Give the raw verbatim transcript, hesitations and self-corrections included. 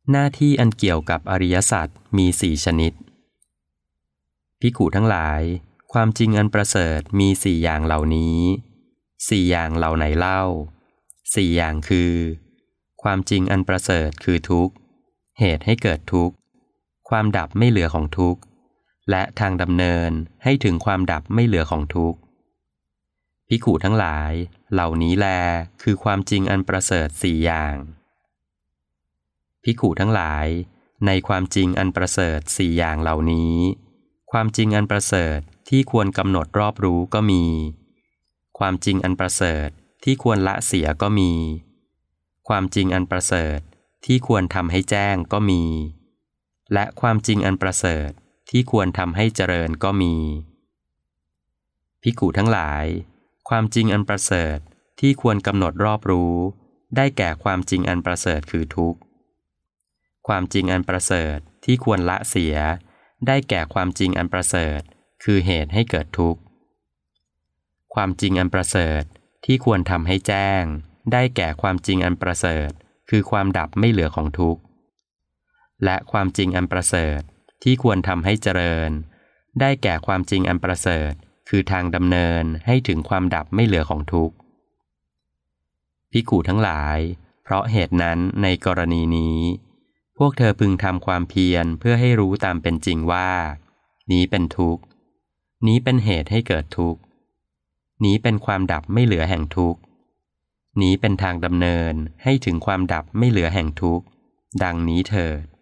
หน้าที่อันเกี่ยวกับอริยสัจมีสี่ชนิดภิกขุทั้งหลายความจริงอันประเสริฐมีสี่อย่างเหล่านี้สี่อย่างเหล่าไหนเล่าสี่อย่างคือความจริงอันประเสริฐคือทุกข์เหตุให้เกิดทุกข์ความดับไม่เหลือของทุกข์และทางดำเนินให้ถึงความดับไม่เหลือของทุกข์ภิกขุทั้งหลายเหล่านี้แลคือความจริงอันประเสริฐสี่อย่างภิกขุทั้งหลายในความจริงอันประเสริฐสี่อย่างเหล่านี้ความจริงอันประเสริฐที่ควรกำหนดรอบรู้ก็มีความจริงอันประเสริฐที่ควรละเสียก็มีความจริงอันประเสริฐที่ควรทำให้แจ้งก็มีและความจริงอันประเสริฐที่ควรทำให้เจริญก็มีภิกขุทั้งหลายความจริงอันประเสริฐที่ควรกำหนดรอบรู้ได้แก่ความจริงอันประเสริฐคือทุกข์ความจริงอันประเสริฐที่ควรละเสียได้แก่ความจริงอันประเสริฐคือเหตุให้เกิดทุกข์ความจริงอันประเสริฐที่ควรทำให้แจ้งได้แก่ความจริงอันประเสริฐคือความดับไม่เหลือของทุกข์และความจริงอันประเสริฐที่ควรทำให้เจริญได้แก่ความจริงอันประเสริฐคือทางดำเนินให้ถึงความดับไม่เหลือของทุกข์ภิกขุทั้งหลายเพราะเหตุนั้นในกรณีนี้พวกเธอพึงทำความเพียรเพื่อให้รู้ตามเป็นจริงว่านี้เป็นทุกข์นี้เป็นเหตุให้เกิดทุกข์นี้เป็นความดับไม่เหลือแห่งทุกข์นี้เป็นทางดำเนินให้ถึงความดับไม่เหลือแห่งทุกข์ดังนี้เถิด